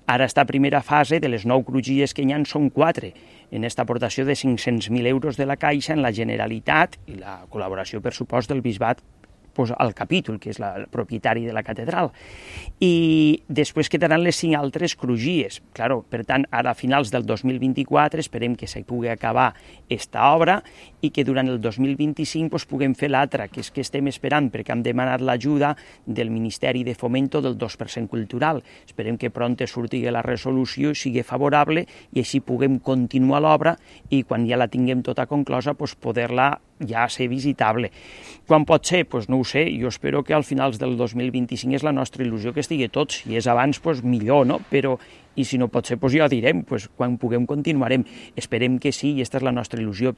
Ara esta primera fase de les 9 crugies que hi ha són 4, en esta aportació de 500.000 euros de la Caixa en la Generalitat i la col·laboració, per supost, del Bisbat al capítol, que és el propietari de la catedral. I després quedaran les 5 altres crugies. Claro, per tant, ara a finals del 2024 esperem que se pugui acabar esta obra i que durant el 2025 puguem fer l'altra, que és que estem esperant perquè hem demanat l'ajuda del Ministeri de Fomento del 2% cultural. Esperem que pront surti la resolució i sigui favorable i així puguem continuar l'obra i quan ja la tinguem tota conclosa poder-la ja ser visitable. Quan pot ser? No ho sé, jo espero que al finals del 2025 és la nostra il·lusió que estigui tot, si és abans millor, no? Però i si no pot ser ja direm, quan puguem continuarem. Esperem que sí i aquesta és la nostra il·lusió,